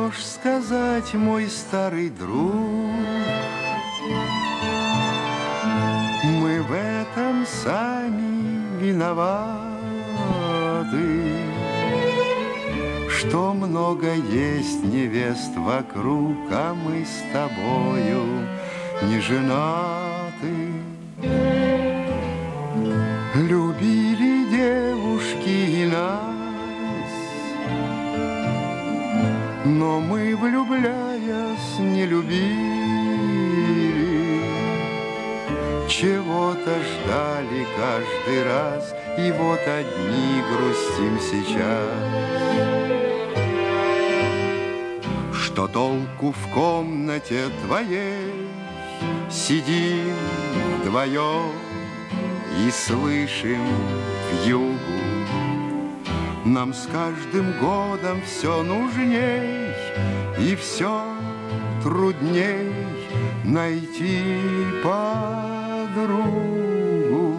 что ж сказать, мой старый друг? Мы в этом сами виноваты, что много есть невест вокруг, а мы с тобою не женаты. Любили девушки и нас, но мы, влюбляясь, не любили. Чего-то ждали каждый раз, и вот одни грустим сейчас. Что толку в комнате твоей? Сидим вдвоем и слышим вьюгу. Нам с каждым годом все нужней и все трудней найти подругу.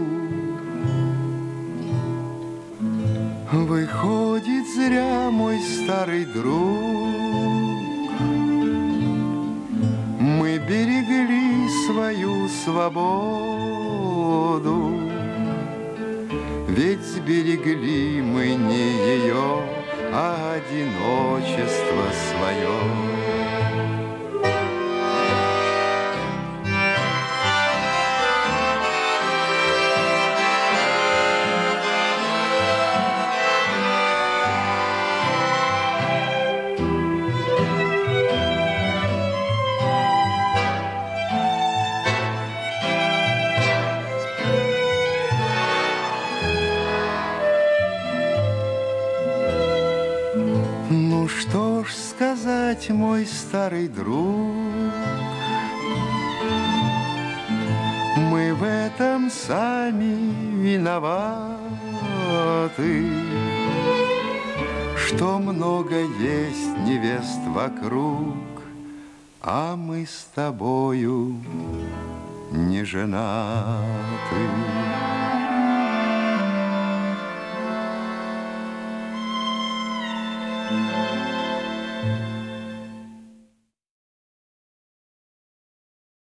Выходит, зря, мой старый друг, мы берегли свою свободу. Ведь сберегли мы не ее, а одиночество свое. Ну что ж сказать, мой старый друг, мы в этом сами виноваты, что много есть невест вокруг, а мы с тобою не женаты.